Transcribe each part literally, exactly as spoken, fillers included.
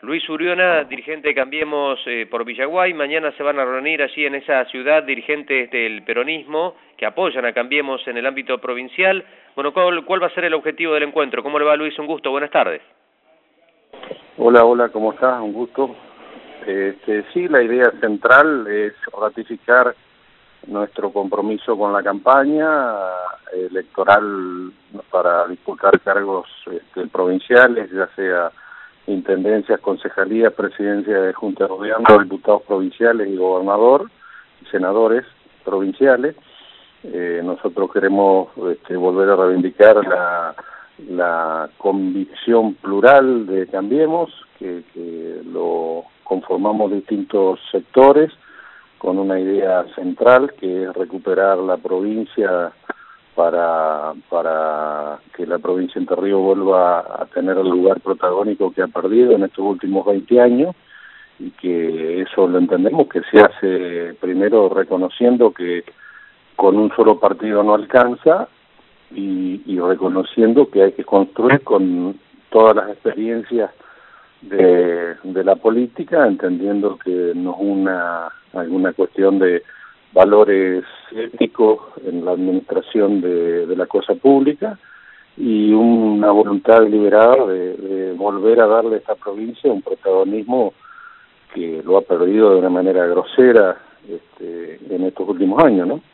Luis Uriona, dirigente de Cambiemos eh, por Villaguay. Mañana se van a reunir allí en esa ciudad dirigentes del peronismo que apoyan a Cambiemos en el ámbito provincial. Bueno, ¿cuál, cuál va a ser el objetivo del encuentro? ¿Cómo le va, Luis? Un gusto, buenas tardes. Hola, hola, ¿cómo estás? Un gusto. Este, sí, la idea central es ratificar nuestro compromiso con la campaña electoral para disputar cargos este, provinciales, ya sea intendencias, concejalías, presidencia de Junta de Gobierno, diputados provinciales y gobernador, senadores provinciales. Eh, nosotros queremos este, volver a reivindicar la, la convicción plural de Cambiemos, que, que lo conformamos distintos sectores, con una idea central que es recuperar la provincia para para que la provincia de Entre Ríos vuelva a tener el lugar protagónico que ha perdido en estos últimos veinte años, y que eso lo entendemos que se hace primero reconociendo que con un solo partido no alcanza y, y reconociendo que hay que construir con todas las experiencias de, de la política, entendiendo que no es una alguna cuestión de valores éticos en la administración de, de la cosa pública y una voluntad deliberada de, de volver a darle a esta provincia un protagonismo que lo ha perdido de una manera grosera este, en estos últimos años, ¿no?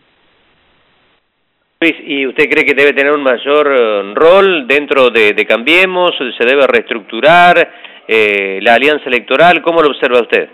Luis, ¿y usted cree que debe tener un mayor uh, rol dentro de, de Cambiemos? ¿Se debe reestructurar eh, la alianza electoral? ¿Cómo lo observa usted?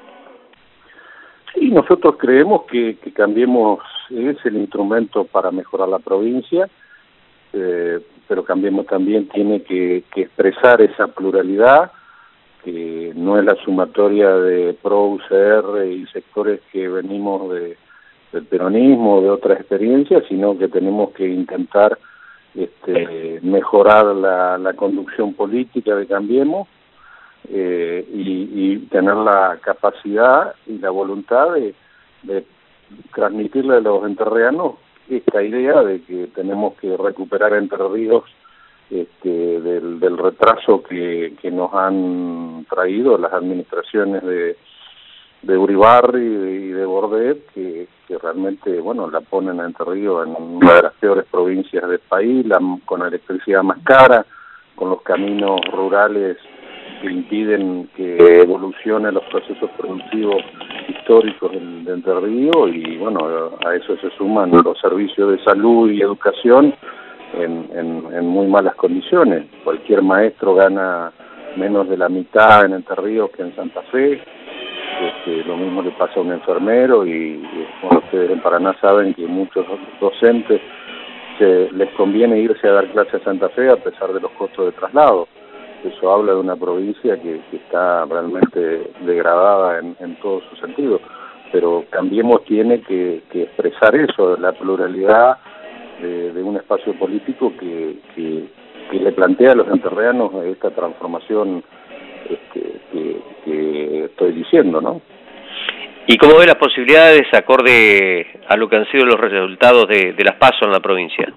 Sí, nosotros creemos que, que Cambiemos es el instrumento para mejorar la provincia, eh, pero Cambiemos también tiene que, que expresar esa pluralidad, que no es la sumatoria de pro U C R y sectores que venimos de, del peronismo, de otras experiencias, sino que tenemos que intentar este, mejorar la, la conducción política de Cambiemos, Eh, y, y tener la capacidad y la voluntad de, de transmitirle a los entrerrianos esta idea de que tenemos que recuperar Entre Ríos este, del, del retraso que, que nos han traído las administraciones de, de Uribarri y de, y de Bordet, que, que realmente, bueno, la ponen a Entre Ríos en una de las peores provincias del país, la, con la electricidad más cara, con los caminos rurales que impiden que evolucionen los procesos productivos históricos de Entre Ríos, y bueno, a eso se suman los servicios de salud y educación en, en, en muy malas condiciones. Cualquier maestro gana menos de la mitad en Entre Ríos que en Santa Fe. Este, lo mismo le pasa a un enfermero, y, y bueno, ustedes en Paraná saben que muchos docentes se, les conviene irse a dar clases a Santa Fe a pesar de los costos de traslado. Eso habla de una provincia que, que está realmente degradada en, en todo su sentido, pero Cambiemos tiene que, que expresar eso, la pluralidad de, de un espacio político que, que, que le plantea a los entrerrianos esta transformación este, que, que estoy diciendo, ¿no? ¿Y cómo ve las posibilidades acorde a lo que han sido los resultados de, de las PASO en la provincia?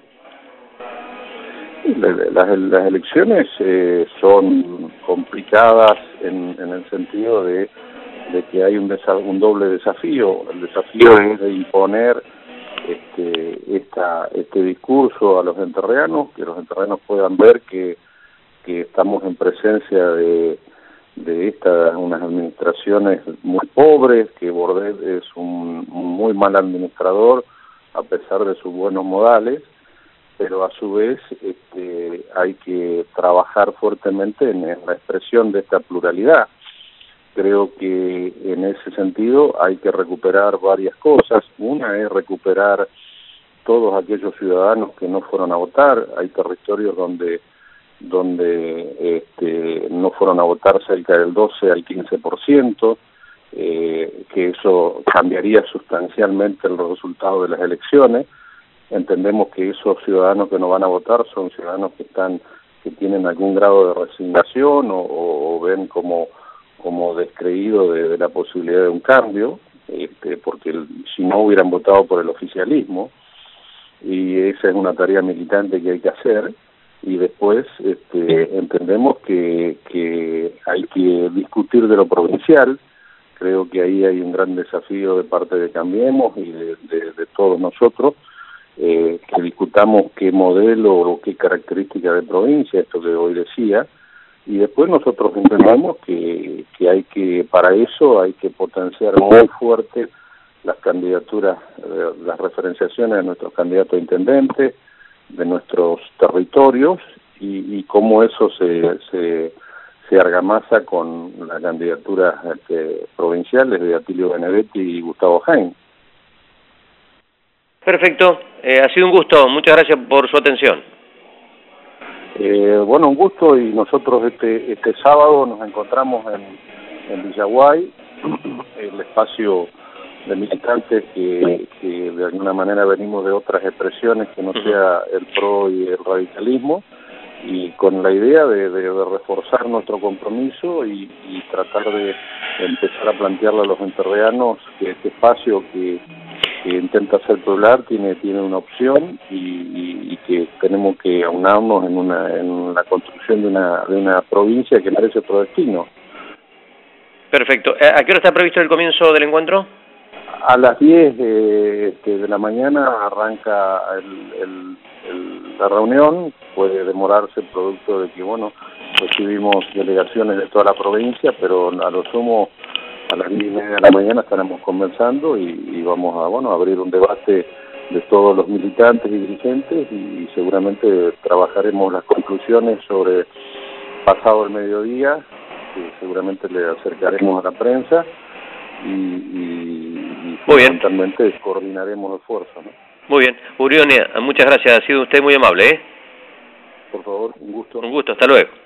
Las, las elecciones eh, son complicadas en, en el sentido de, de que hay un, desa, un doble desafío. El desafío es de imponer este, esta, este discurso a los entrerrianos, que los entrerrianos puedan ver que, que estamos en presencia de, de estas unas administraciones muy pobres, que Bordet es un, un muy mal administrador a pesar de sus buenos modales, pero a su vez este, hay que trabajar fuertemente en, en la expresión de esta pluralidad. Creo que en ese sentido hay que recuperar varias cosas. Una es recuperar todos aquellos ciudadanos que no fueron a votar. Hay territorios donde donde este, no fueron a votar cerca del doce al quince por ciento, eh, que eso cambiaría sustancialmente el resultado de las elecciones. Entendemos que esos ciudadanos que no van a votar son ciudadanos que están que tienen algún grado de resignación o, o ven como como descreído de, de la posibilidad de un cambio, este, porque el, si no hubieran votado por el oficialismo, y esa es una tarea militante que hay que hacer. Y después este, entendemos que, que hay que discutir de lo provincial. Creo que ahí hay un gran desafío de parte de Cambiemos y de, de, de todos nosotros, eh, que discutamos qué modelo o qué característica de provincia, esto que hoy decía, y después nosotros entendemos que, que hay que, para eso hay que potenciar muy fuerte las candidaturas, eh, las referenciaciones de nuestros candidatos a intendentes, de nuestros territorios, y, y cómo eso se, se, se argamasa con la candidatura este, provinciales de Atilio Benedetti y Gustavo Jaén. Perfecto, eh, ha sido un gusto, muchas gracias por su atención. Eh, bueno, un gusto, y nosotros este, este sábado nos encontramos en, en Villaguay, el espacio de militantes que, que de alguna manera venimos de otras expresiones que no sea el PRO y el radicalismo, y con la idea de, de, de reforzar nuestro compromiso y, y tratar de, de empezar a plantearle a los entrerrianos que este espacio que, que intenta ser plural tiene tiene una opción, y, y, y que tenemos que aunarnos en una en la construcción de una de una provincia que merece otro destino. Perfecto. ¿A qué hora está previsto el comienzo del encuentro? A las diez de, este, de la mañana arranca el, el, el, la reunión. Puede demorarse producto de que, bueno, recibimos delegaciones de toda la provincia, pero a lo sumo a las diez y media de la mañana estaremos conversando y, y vamos a, bueno, a abrir un debate de todos los militantes y dirigentes, y, y seguramente trabajaremos las conclusiones sobre pasado el mediodía, que seguramente le acercaremos a la prensa, y, y, y fundamentalmente coordinaremos esfuerzos, ¿no? Muy bien. Urionia, muchas gracias, ha sido usted muy amable, ¿eh? Por favor, un gusto. Un gusto, hasta luego.